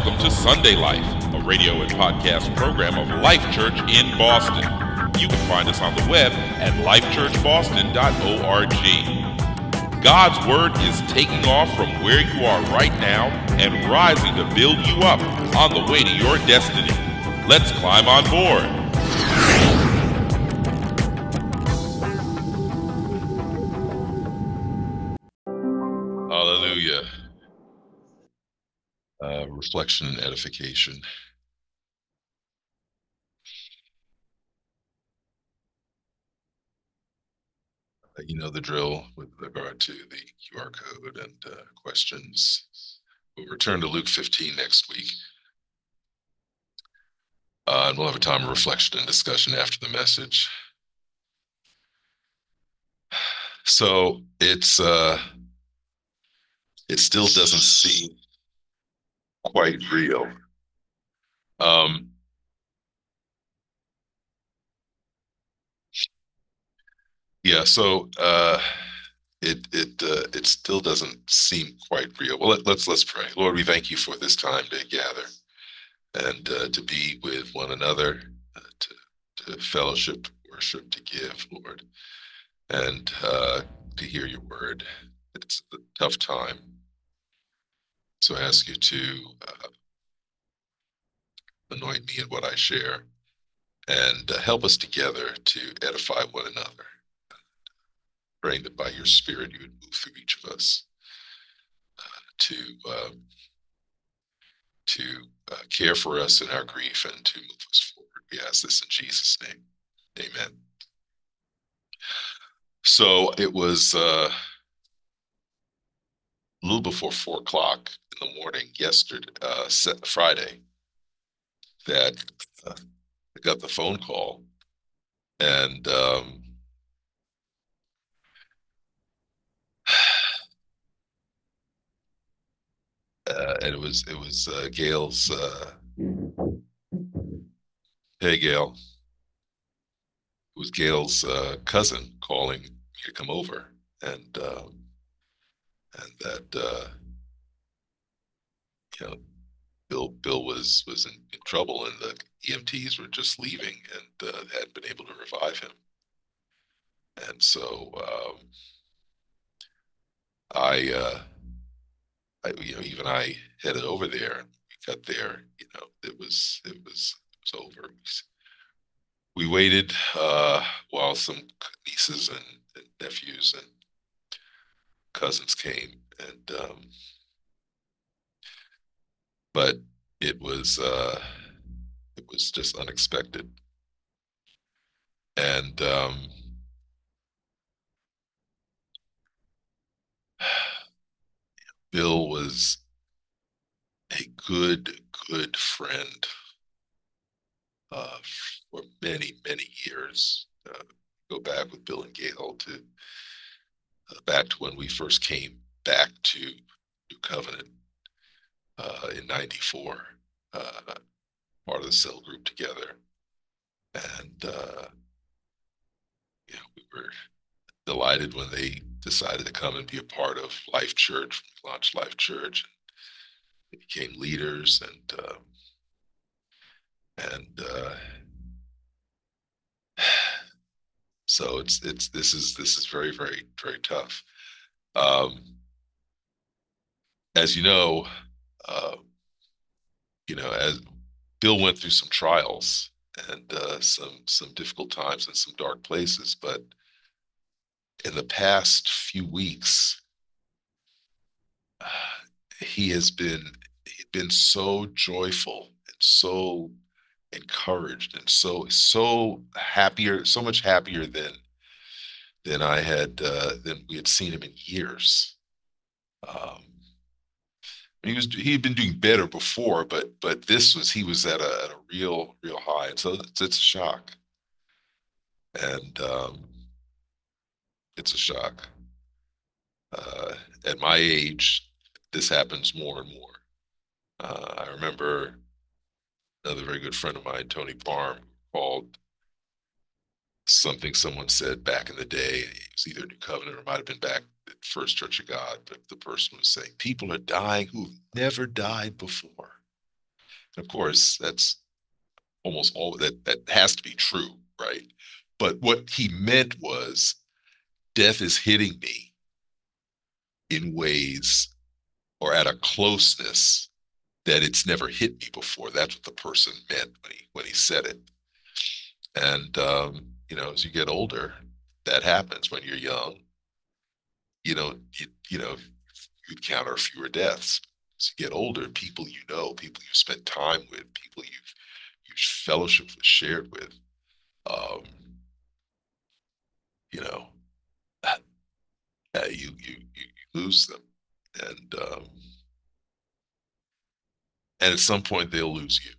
Welcome to Sunday Life, a radio and podcast program of Life Church in Boston. You can find us on the web at lifechurchboston.org. God's Word is taking off from where you are right now and rising to build you up on the way to your destiny. Let's climb on board. Hallelujah. Reflection and edification. You know the drill with regard to the QR code and questions. We'll return to Luke 15 next week. And we'll have a time of reflection and discussion after the message. So it still doesn't seem quite real. So it still doesn't seem quite real. Well, let's pray. Lord, we thank you for this time to gather and to be with one another, to fellowship, worship, to give, Lord, and to hear your word. It's a tough time. So I ask you to anoint me in what I share and help us together to edify one another. Praying that by your Spirit you would move through each of us to care for us in our grief and to move us forward. We ask this in Jesus' name. Amen. So it was a little before 4 o'clock in the morning yesterday, Friday, that I got the phone call, and it was Gail's. Hey, Gail. It was Gail's cousin calling me to come over, and that Bill was in trouble, and the EMTs were just leaving, and hadn't been able to revive him. And so even I headed over there. We got there. It was over. We waited while some nieces and nephews and cousins came, and but it was just unexpected, and Bill was a good friend for many years. Go back with Bill and Gail to back to when we first came back to New Covenant in '94, part of the cell group together, and we were delighted when they decided to come and be a part of Life Church. We launched Life Church, and they became leaders, and so this is very tough. As as Bill went through some trials and some difficult times and some dark places, but in the past few weeks, he'd been so joyful and so encouraged and so happier, so much happier than we had seen him in years. He'd been doing better before, but he was at a real high, and so it's a shock, and it's a shock. At my age, this happens more and more. I remember another very good friend of mine, Tony Parham, called something someone said back in the day. It was either New Covenant or it might have been back at First Church of God, but the person was saying, people are dying who've never died before. Of course, that's almost all that has to be true, right? But what he meant was death is hitting me in ways or at a closeness that it's never hit me before. That's what the person meant when he said it. And as you get older, that happens. When you're young, you encounter fewer deaths. As you get older, people people you spend time with, people you've fellowship with, shared with, um, you know, you lose them, and at some point they'll lose you.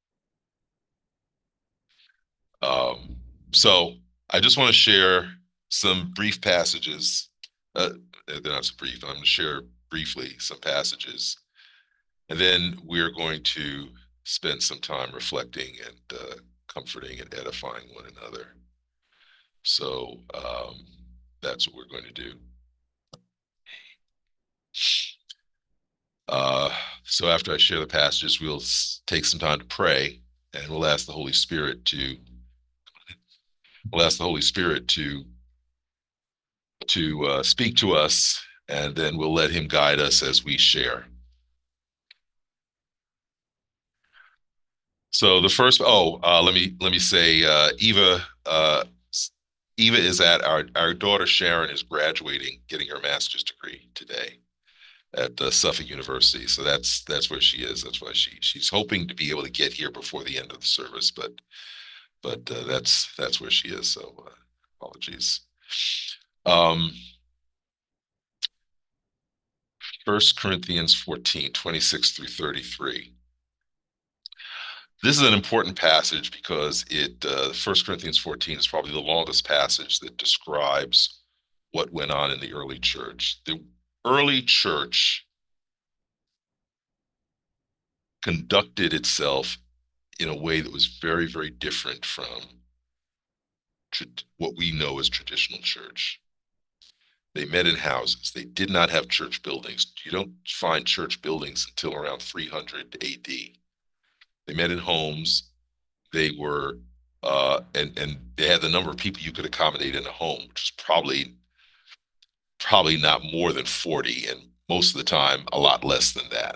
So I just want to share some brief passages. They're not so brief. I'm going to share briefly some passages, and then we're going to spend some time reflecting and comforting and edifying one another. So that's what we're going to do. So after I share the passages, we'll take some time to pray, and we'll ask the Holy Spirit to speak to us, and then we'll let Him guide us as we share. So the first, let me say, Eva is at our daughter Sharon is graduating, getting her master's degree today at Suffolk University. So that's where she is. That's why she's hoping to be able to get here before the end of the service, but that's where she is. So apologies. 1 Corinthians 14, 26 through 33. This is an important passage because 1 Corinthians 14 is probably the longest passage that describes what went on in the early church. The early church conducted itself in a way that was very, very different from what we know as traditional church. They met in houses. They did not have church buildings. You don't find church buildings until around 300 AD. They met in homes. They were, and they had the number of people you could accommodate in a home, which is probably not more than 40, and most of the time a lot less than that.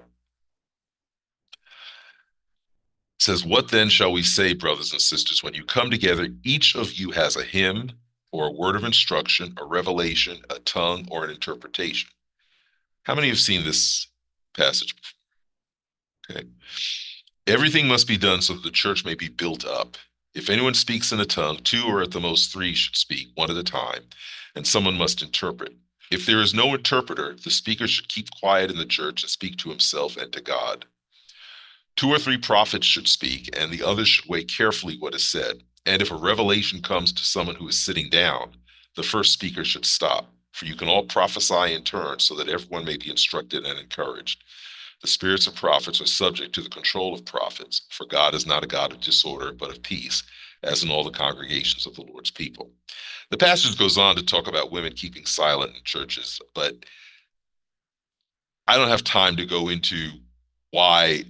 It says, "What then shall we say, brothers and sisters? When you come together, each of you has a hymn or a word of instruction, a revelation, a tongue, or an interpretation." How many have seen this passage before? Okay. "Everything must be done so that the church may be built up. If anyone speaks in a tongue, two or at the most three should speak, one at a time, and someone must interpret. If there is no interpreter, the speaker should keep quiet in the church and speak to himself and to God. Two or three prophets should speak, and the others should weigh carefully what is said. And if a revelation comes to someone who is sitting down, the first speaker should stop. For you can all prophesy in turn, so that everyone may be instructed and encouraged. The spirits of prophets are subject to the control of prophets, for God is not a God of disorder, but of peace, as in all the congregations of the Lord's people." The passage goes on to talk about women keeping silent in churches, but I don't have time to go into why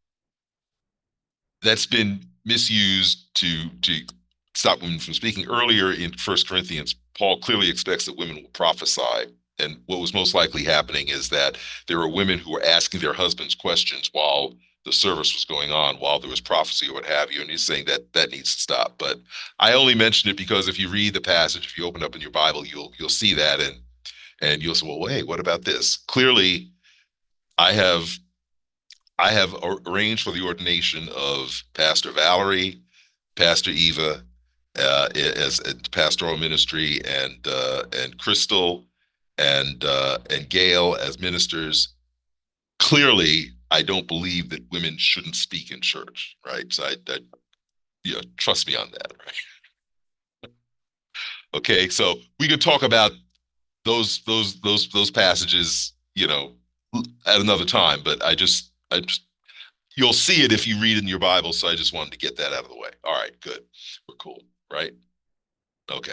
that's been misused to stop women from speaking. Earlier in 1 Corinthians, Paul clearly expects that women will prophesy. And what was most likely happening is that there were women who were asking their husbands questions while the service was going on, while there was prophecy or what have you. And he's saying that needs to stop. But I only mention it because if you read the passage, if you open up in your Bible, you'll see that, and you'll say, well, hey, what about this? Clearly, I have arranged for the ordination of Pastor Valerie, Pastor Eva, as pastoral ministry, and Crystal and Gail as ministers. Clearly, I don't believe that women shouldn't speak in church, right? So trust me on that, right? Okay, so we could talk about those passages, at another time, but I just you'll see it if you read in your Bible. So I just wanted to get that out of the way. All right, good. We're cool, right? Okay.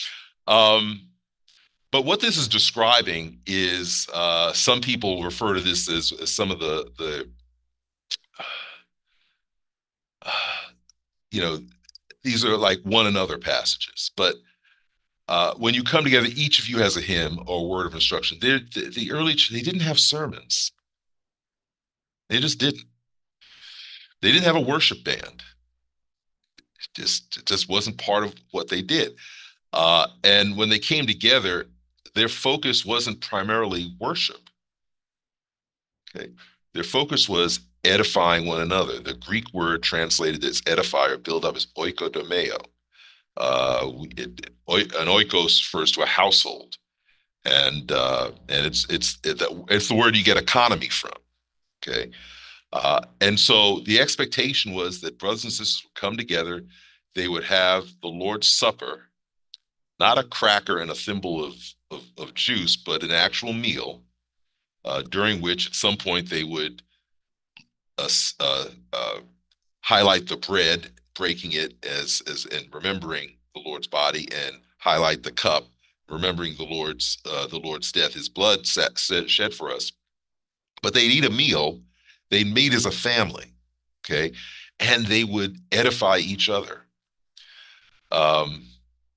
But what this is describing is some people refer to this as some of the these are like one another passages, but when you come together, each of you has a hymn or a word of instruction. The early they didn't have sermons. They just didn't. They didn't have a worship band. It just wasn't part of what they did. And when they came together, their focus wasn't primarily worship. Okay, their focus was edifying one another. The Greek word translated as edify or build up is oikodomeo. An oikos refers to a household, and it's the word you get economy from. Okay, and so the expectation was that brothers and sisters would come together, they would have the Lord's Supper, not a cracker and a thimble of juice, but an actual meal, during which at some point they would uh, highlight the bread, breaking it as and remembering the Lord's body, and highlight the cup, remembering the Lord's death, His blood shed for us. But they'd eat a meal. They'd meet as a family, okay, and they would edify each other. Um,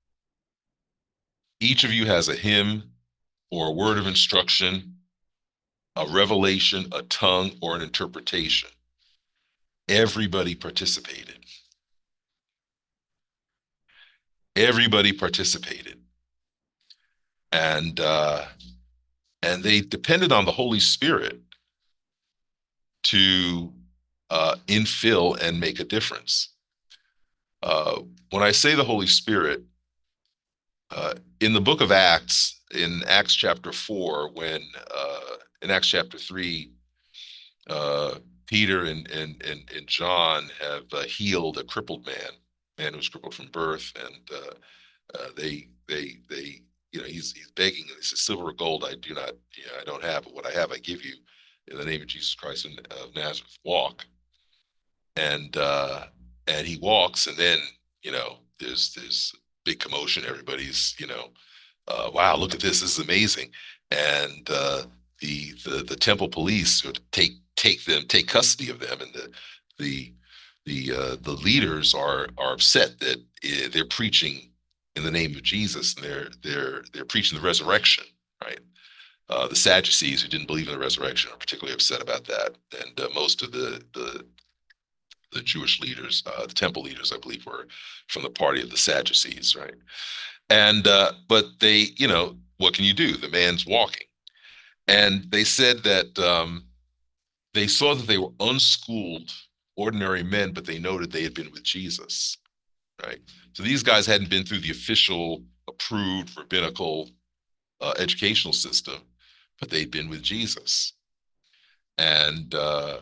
each of you has a hymn or a word of instruction, a revelation, a tongue, or an interpretation. Everybody participated. Everybody participated, and and they depended on the Holy Spirit to infill and make a difference. When I say the Holy Spirit, in the book of Acts, in Acts chapter 4, when in Acts chapter 3, Peter and John have healed a crippled man who was crippled from birth, and they he's begging. He says, "Silver or gold I do not, I don't have, but what I have I give you. In the name of Jesus Christ of Nazareth, walk." And he walks, and then there's big commotion. Everybody's wow, look at this is amazing. And the temple police sort of take custody of them, and the leaders are upset that they're preaching in the name of Jesus, and they're preaching the resurrection, right? The Sadducees, who didn't believe in the resurrection, are particularly upset about that, and most of the Jewish leaders, the temple leaders, I believe, were from the party of the Sadducees, right? And but they, what can you do? The man's walking, and they said that they saw that they were unschooled, ordinary men, but they noted they had been with Jesus, right? So these guys hadn't been through the official, approved, rabbinical educational system, but they'd been with Jesus. And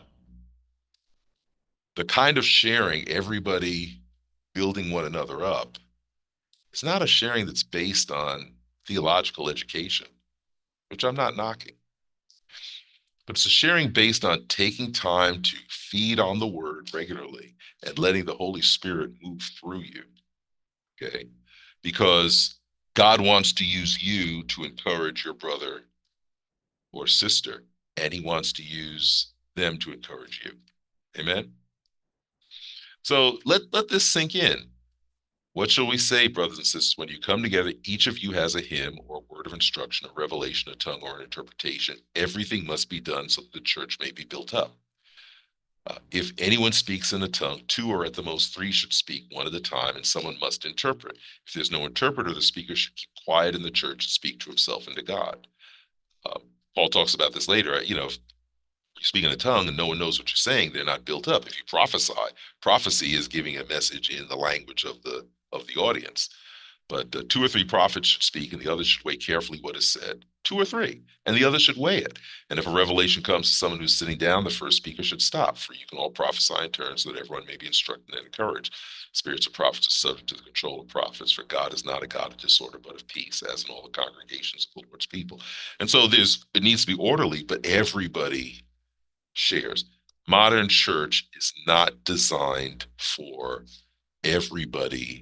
the kind of sharing, everybody building one another up, it's not a sharing that's based on theological education, which I'm not knocking, but it's a sharing based on taking time to feed on the word regularly and letting the Holy Spirit move through you, okay? Because God wants to use you to encourage your brother or sister, and He wants to use them to encourage you. Amen? So let this sink in. What shall we say, brothers and sisters? When you come together, each of you has a hymn or a word of instruction, a revelation, a tongue, or an interpretation. Everything must be done so that the church may be built up. If anyone speaks in a tongue, two or at the most three should speak one at a time, and someone must interpret. If there's no interpreter, the speaker should keep quiet in the church and speak to himself and to God. Paul talks about this later. If you speak in a tongue and no one knows what you're saying, they're not built up. If you prophecy is giving a message in the language of the audience. But two or three prophets should speak, and the others should weigh carefully what is said. Two or three, and the others should weigh it. And if a revelation comes to someone who's sitting down, the first speaker should stop, for you can all prophesy in turn, so that everyone may be instructed and encouraged. Spirits of prophets are subject to the control of prophets, for God is not a God of disorder, but of peace, as in all the congregations of the Lord's people. And so it needs to be orderly, but everybody shares. Modern church is not designed for everybody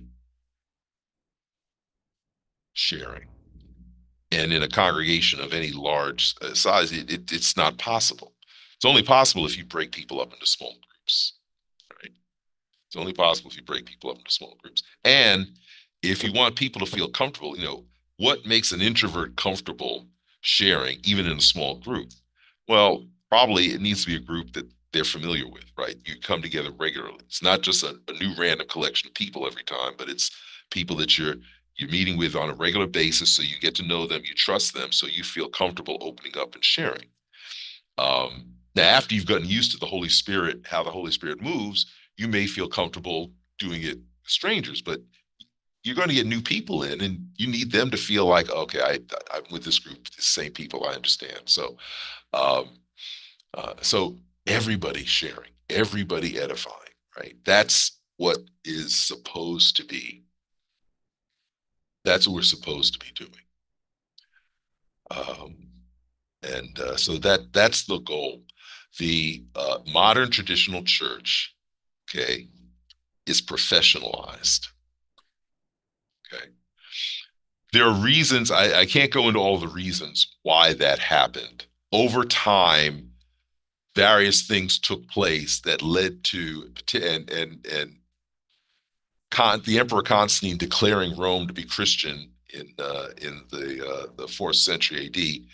sharing. And in a congregation of any large size, it's not possible. It's only possible if you break people up into small groups, right? It's only possible if you break people up into small groups. And if you want people to feel comfortable, what makes an introvert comfortable sharing, even in a small group? Well, probably it needs to be a group that they're familiar with, right? You come together regularly. It's not just a new random collection of people every time, but it's people that you're meeting with on a regular basis, so you get to know them, you trust them, so you feel comfortable opening up and sharing. Now, after you've gotten used to the Holy Spirit, how the Holy Spirit moves, you may feel comfortable doing it with strangers, but you're going to get new people in, and you need them to feel like, okay, I'm with this group, the same people, I understand. So, so everybody sharing, everybody edifying, right? That's what is supposed to be. That's what we're supposed to be doing. So that's the goal. The modern traditional church, okay, is professionalized. Okay. There are reasons, I can't go into all the reasons why that happened. Over time, various things took place that led to the Emperor Constantine declaring Rome to be Christian in the 4th century AD.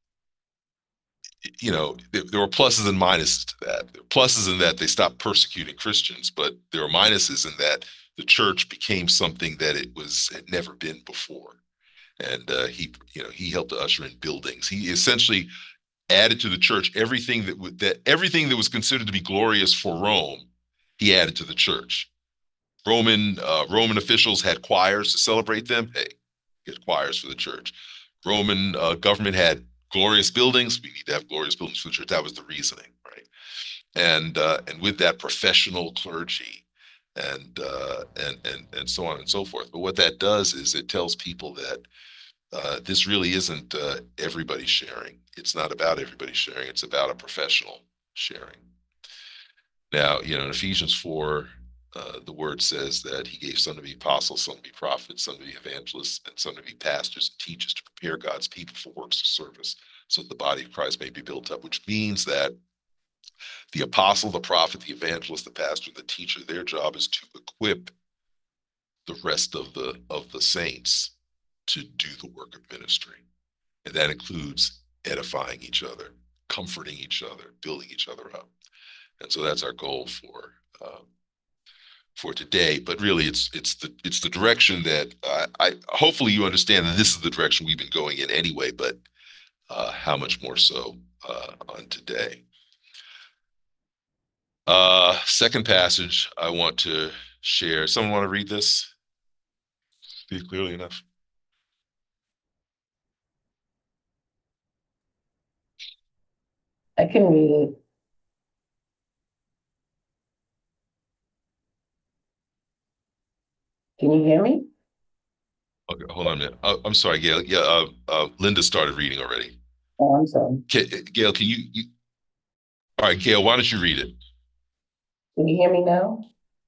There were pluses and minuses to that. There were pluses in that they stopped persecuting Christians, but there were minuses in that the church became something that it had never been before. And he helped to usher in buildings. He essentially added to the church everything everything that was considered to be glorious for Rome. He added to the church. Roman officials had choirs to celebrate them. Hey, get choirs for the church. Roman government had glorious buildings. We need to have glorious buildings for the church. That was the reasoning, right? And with that, professional clergy, and so on and so forth. But what that does is it tells people that this really isn't everybody sharing. It's not about everybody sharing. It's about a professional sharing. Now, in Ephesians 4, the word says that he gave some to be apostles, some to be prophets, some to be evangelists, and some to be pastors and teachers to prepare God's people for works of service, so that the body of Christ may be built up, which means that the apostle, the prophet, the evangelist, the pastor, the teacher, their job is to equip the rest of the saints to do the work of ministry. And that includes edifying each other, comforting each other, building each other up. And so that's our goal for today. But really, it's the direction that I hopefully you understand that this is the direction we've been going in anyway. But how much more so on today? Second passage I want to share. Someone want to read this? Speak clearly enough. I can read it. Can you hear me? Okay, hold on a minute. I'm sorry, Gail. Yeah, Linda started reading already. Oh, I'm sorry. Gail, can you? All right, Gail, why don't you read it? Can you hear me now?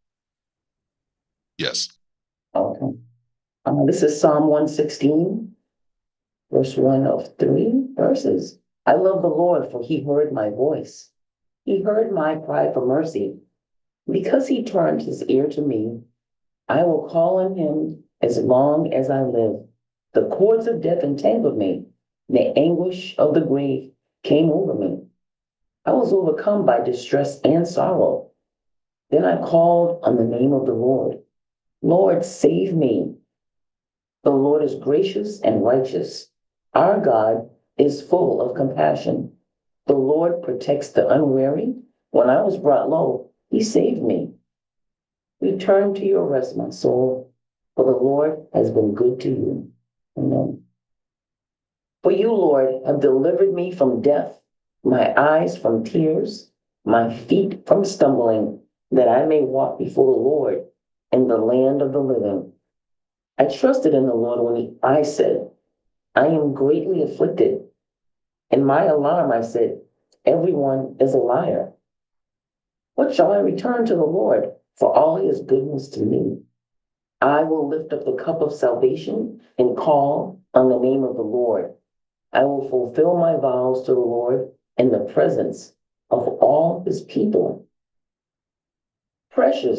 Yes. Okay. This is Psalm 116, verse 1 of 3 verses. I love the Lord, for he heard my voice. He heard my cry for mercy. Because he turned his ear to me, I will call on him as long as I live. The cords of death entangled me. The anguish of the grave came over me. I was overcome by distress and sorrow. Then I called on the name of the Lord. Lord, save me. The Lord is gracious and righteous. Our God is full of compassion. The Lord protects the unwary. When I was brought low, he saved me. Return to your rest, my soul, for the Lord has been good to you. Amen. For you, Lord, have delivered me from death, my eyes from tears, my feet from stumbling, that I may walk before the Lord in the land of the living. I trusted in the Lord when I said, I am greatly afflicted. In my alarm, I said, everyone is a liar. What shall I return to the Lord for all his goodness to me? I will lift up the cup of salvation and call on the name of the Lord. I will fulfill my vows to the Lord in the presence of all his people. Precious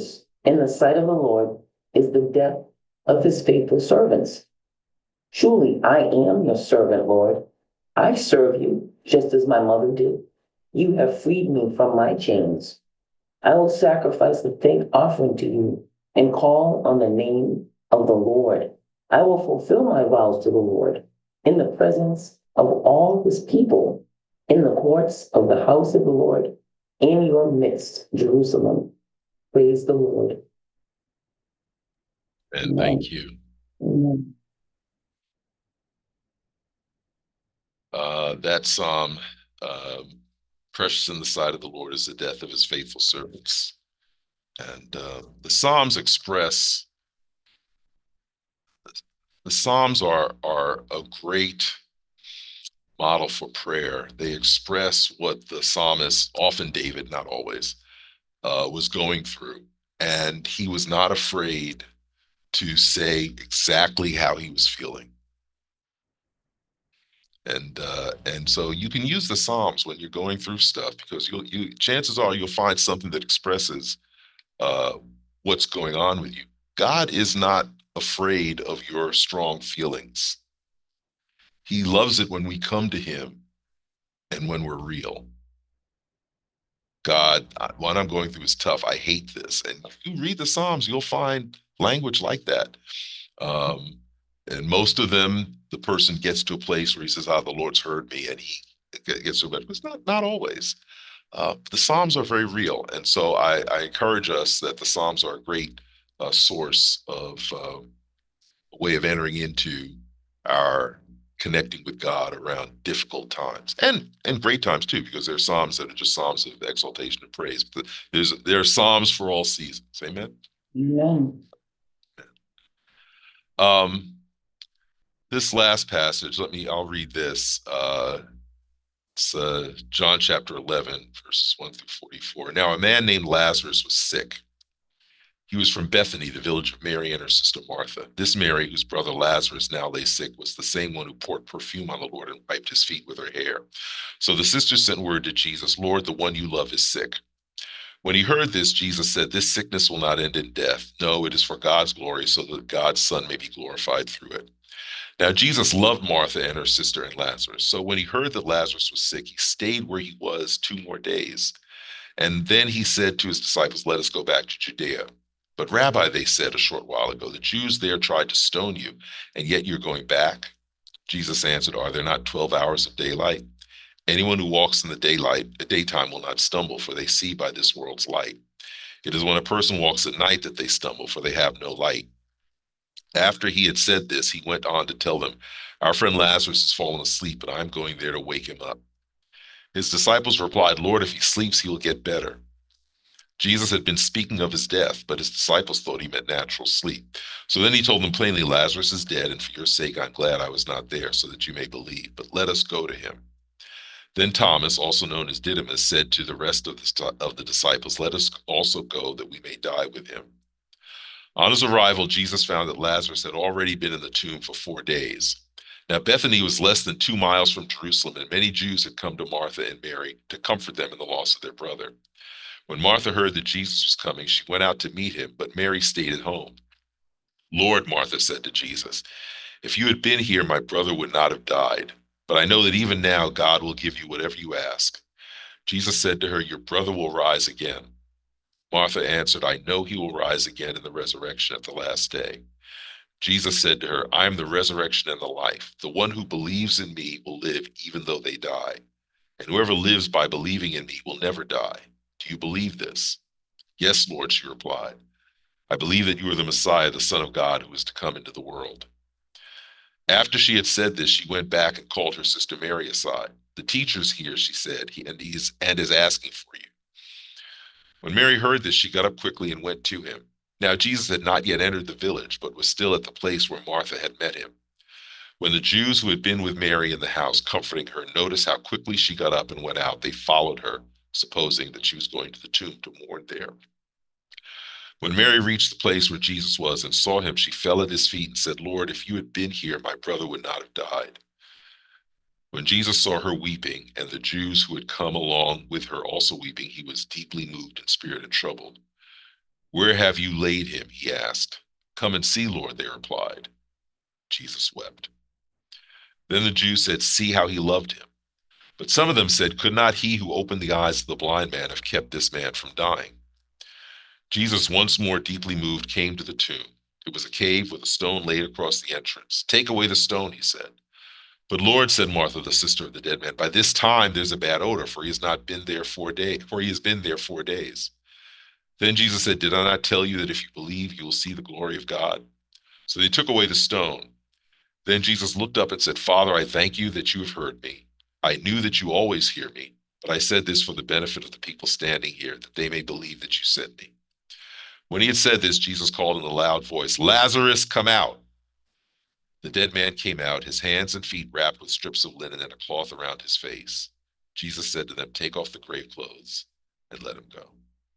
in the sight of the Lord is the death of his faithful servants. Truly, I am your servant, Lord. I serve you just as my mother did. You have freed me from my chains. I will sacrifice the thank offering to you and call on the name of the Lord. I will fulfill my vows to the Lord in the presence of all his people, in the courts of the house of the Lord, in your midst, Jerusalem. Praise the Lord. And Amen. thank you. Amen. That psalm, precious in the sight of the Lord is the death of his faithful servants. And the Psalms are a great model for prayer. They express what the psalmist, often David, not always, was going through. And he was not afraid to say exactly how he was feeling. And so you can use the Psalms when you're going through stuff, because chances are you'll find something that expresses what's going on with you. God is not afraid of your strong feelings. He loves it when we come to him and when we're real. God, what I'm going through is tough. I hate this. And if you read the Psalms, you'll find language like that. And most of them, the person gets to a place where he says, the Lord's heard me, and he gets to it. It's not always. The Psalms are very real. And so I encourage us that the Psalms are a great source of a way of entering into our connecting with God around difficult times and great times too, because there are Psalms that are just Psalms of exaltation and praise. But there are Psalms for all seasons. Amen. Amen. This last passage, I'll read this. It's John chapter 11, verses 1 through 44. Now, a man named Lazarus was sick. He was from Bethany, the village of Mary and her sister Martha. This Mary, whose brother Lazarus now lay sick, was the same one who poured perfume on the Lord and wiped his feet with her hair. So the sisters sent word to Jesus, Lord, the one you love is sick. When he heard this, Jesus said, this sickness will not end in death. No, it is for God's glory, so that God's Son may be glorified through it. Now, Jesus loved Martha and her sister and Lazarus. So when he heard that Lazarus was sick, he stayed where he was 2 more days. And then he said to his disciples, let us go back to Judea. But Rabbi, they said a short while ago, the Jews there tried to stone you, and yet you're going back? Jesus answered, are there not 12 hours of daylight? Anyone who walks in the daytime will not stumble, for they see by this world's light. It is when a person walks at night that they stumble, for they have no light. After he had said this, he went on to tell them, our friend Lazarus has fallen asleep, and I'm going there to wake him up. His disciples replied, Lord, if he sleeps, he will get better. Jesus had been speaking of his death, but his disciples thought he meant natural sleep. So then he told them plainly, Lazarus is dead, and for your sake I'm glad I was not there, so that you may believe. But let us go to him. Then Thomas, also known as Didymus, said to the rest of the disciples, let us also go, that we may die with him. On his arrival, Jesus found that Lazarus had already been in the tomb for 4 days. Now Bethany was less than 2 miles from Jerusalem, and many Jews had come to Martha and Mary to comfort them in the loss of their brother. When Martha heard that Jesus was coming, she went out to meet him, but Mary stayed at home. Lord, Martha said to Jesus, if you had been here, my brother would not have died. But I know that even now God will give you whatever you ask. Jesus said to her, your brother will rise again. Martha answered, I know he will rise again in the resurrection at the last day. Jesus said to her, I am the resurrection and the life. The one who believes in me will live even though they die. And whoever lives by believing in me will never die. Do you believe this? Yes, Lord, she replied. I believe that you are the Messiah, the Son of God, who is to come into the world. After she had said this, she went back and called her sister Mary aside. The teacher's here, she said, and is asking for you. When Mary heard this, she got up quickly and went to him. Now Jesus had not yet entered the village, but was still at the place where Martha had met him. When the Jews who had been with Mary in the house, comforting her, noticed how quickly she got up and went out, they followed her, supposing that she was going to the tomb to mourn there. When Mary reached the place where Jesus was and saw him, she fell at his feet and said, Lord, if you had been here, my brother would not have died. When Jesus saw her weeping, and the Jews who had come along with her also weeping, he was deeply moved in spirit and troubled. Where have you laid him? He asked. Come and see, Lord, they replied. Jesus wept. Then the Jews said, see how he loved him. But some of them said, could not he who opened the eyes of the blind man have kept this man from dying? Jesus, once more deeply moved, came to the tomb. It was a cave with a stone laid across the entrance. Take away the stone, he said. But Lord, said Martha, the sister of the dead man, by this time there's a bad odor, for he has been there 4 days. Then Jesus said, did I not tell you that if you believe, you will see the glory of God? So they took away the stone. Then Jesus looked up and said, Father, I thank you that you have heard me. I knew that you always hear me, but I said this for the benefit of the people standing here, that they may believe that you sent me. When he had said this, Jesus called in a loud voice, Lazarus, come out. The dead man came out, his hands and feet wrapped with strips of linen and a cloth around his face. Jesus said to them, take off the grave clothes and let him go.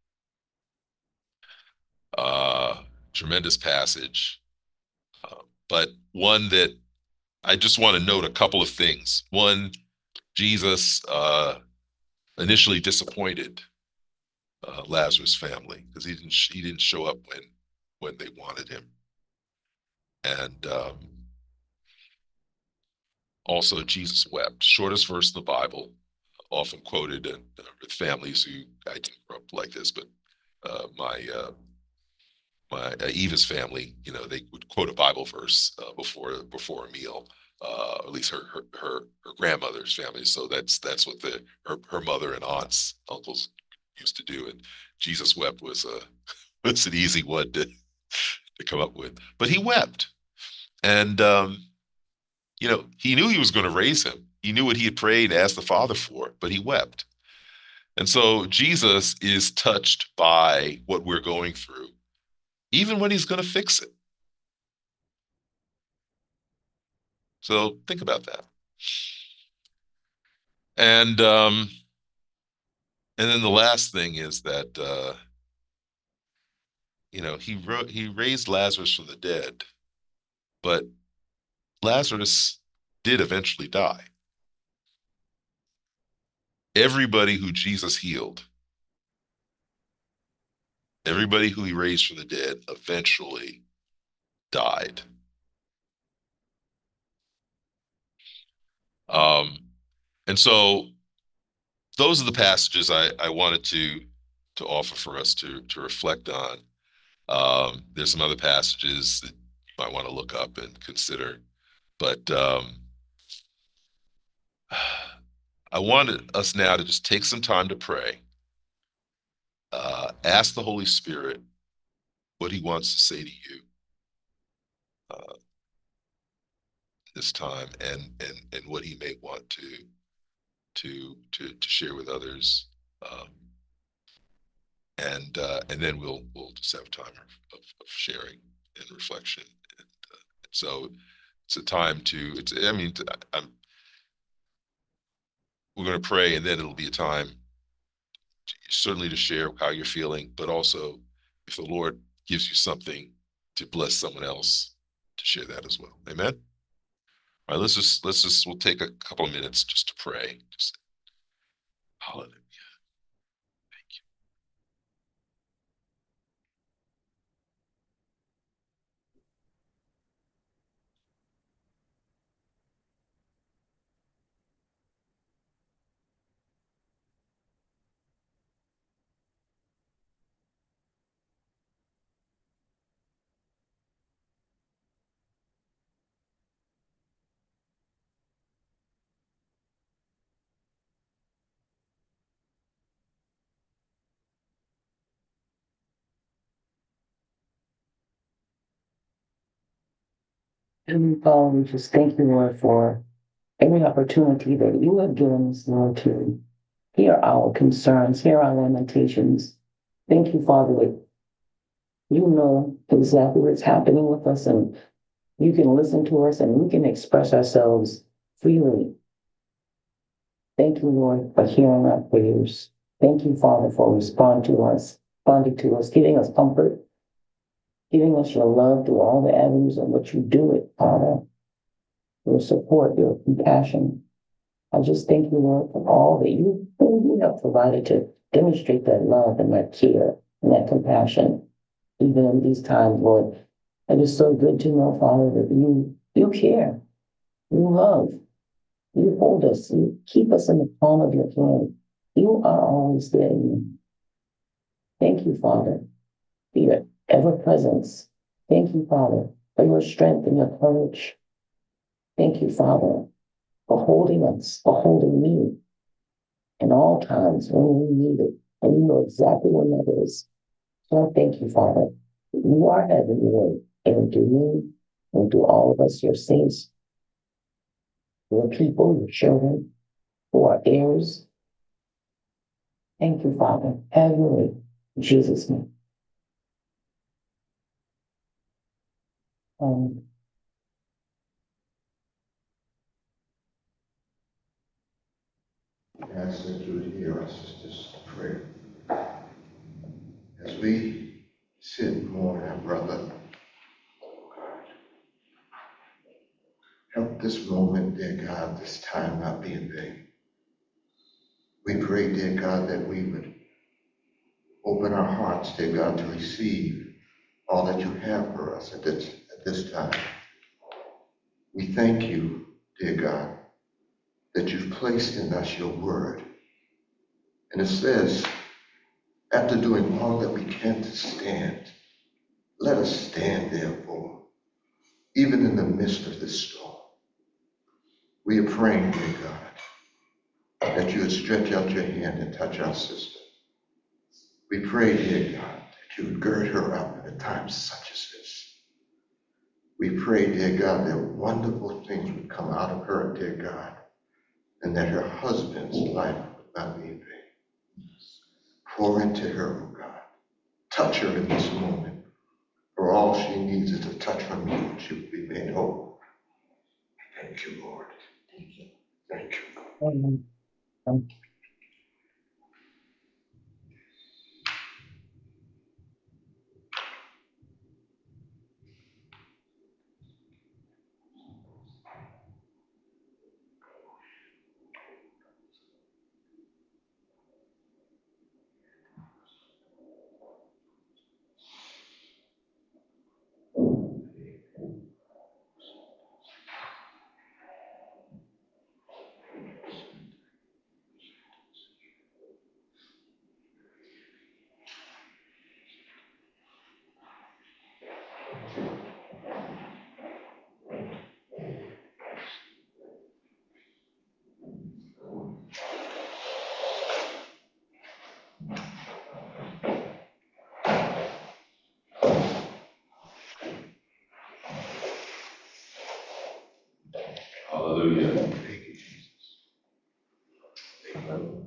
Tremendous passage, but one that I just want to note a couple of things. One, Jesus initially disappointed Lazarus' family because he didn't show up when they wanted him, and also Jesus wept. Shortest verse in the Bible, often quoted with families who I didn't grow up like this, but my Eva's family, they would quote a Bible verse before a meal. At least her grandmother's family. So that's what her mother and aunts, uncles used to do. And Jesus wept was an easy one to come up with. But he wept, and he knew he was going to raise him. He knew what he had prayed and asked the Father for, but he wept. And so Jesus is touched by what we're going through, even when he's going to fix it. So think about that. And then the last thing is that he raised Lazarus from the dead, but Lazarus did eventually die. Everybody who Jesus healed, everybody who he raised from the dead eventually died. And so those are the passages I wanted to offer for us to reflect on. There's some other passages that you might want to look up and consider, but I wanted us now to just take some time to pray, ask the Holy Spirit what he wants to say to you this time, and what he may want to share with others, and then we'll just have time of sharing and reflection. And so it's a time we're going to pray, and then it'll be a time certainly to share how you're feeling, but also if the Lord gives you something to bless someone else, to share that as well. Amen. All right, we'll take a couple of minutes just to pray. Just hallelujah. Thank you. Heavenly Father, we just thank you, Lord, for every opportunity that you have given us, Lord, to hear our concerns, hear our lamentations. Thank you, Father, that you know exactly what's happening with us, and you can listen to us, and we can express ourselves freely. Thank you, Lord, for hearing our prayers. Thank you, Father, for responding to us, giving us comfort, giving us your love through all the avenues in which you do it, Father. Your support, your compassion. I just thank you, Lord, for all that you have provided to demonstrate that love and that care and that compassion. even in these times, Lord. It is so good to know, Father, that you care, you love, you hold us, you keep us in the palm of your hand. You are always there. Thank you, Father, for your ever presence. Thank you, Father, for your strength and your courage. Thank you, Father, for holding us, for holding me in all times when we need it. And you know exactly when that is. So I thank you, Father. You are having your way, and through me, and through all of us, your saints, your people, your children, who are heirs. Thank you, Father. Have your way. In Jesus' name. Ask that you would hear us just pray. As we sit and mourn our brother, help this moment, dear God, this time not be in vain. We pray, dear God, that we would open our hearts, dear God, to receive all that you have for us at this time. We thank you, dear God, that you've placed in us your word. And it says, after doing all that we can to stand, let us stand, therefore, even in the midst of this storm. We are praying, dear God, that you would stretch out your hand and touch our sister. We pray, dear God, that you would gird her up at a time such as this. We pray, dear God, that wonderful things would come out of her, dear God, and that her husband's life would not be in vain. Pour into her, oh God. Touch her in this moment. For all she needs is a touch from you, and she will be made whole. Thank you, Lord. Thank you. Thank you. Amen. Hallelujah. Thank you, Jesus. Thank you.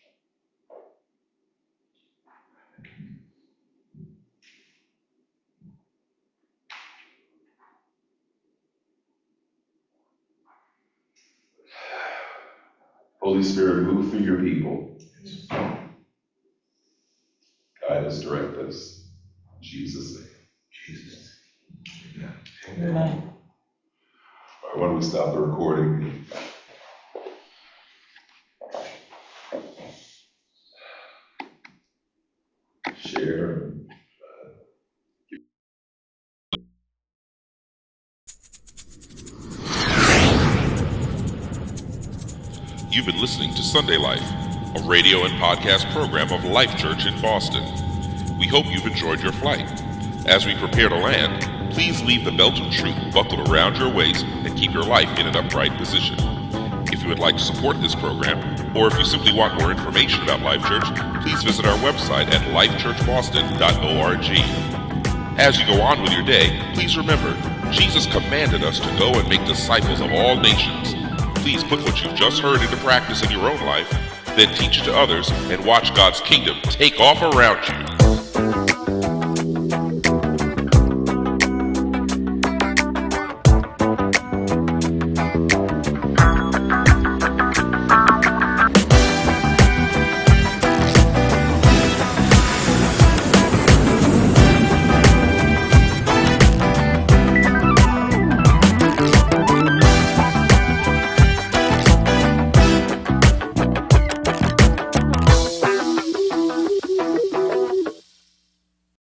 Holy Spirit, move through your people. Guide us, direct us. In Jesus' name. Jesus. Amen. All right, why don't we stop the recording? Share. You've been listening to Sunday Life, a radio and podcast program of Life Church in Boston. We hope you've enjoyed your flight. As we prepare to land, please leave the belt of truth buckled around your waist and keep your life in an upright position. If you would like to support this program, or if you simply want more information about Life Church, please visit our website at lifechurchboston.org. As you go on with your day, please remember, Jesus commanded us to go and make disciples of all nations. Please put what you've just heard into practice in your own life, then teach it to others, and watch God's kingdom take off around you.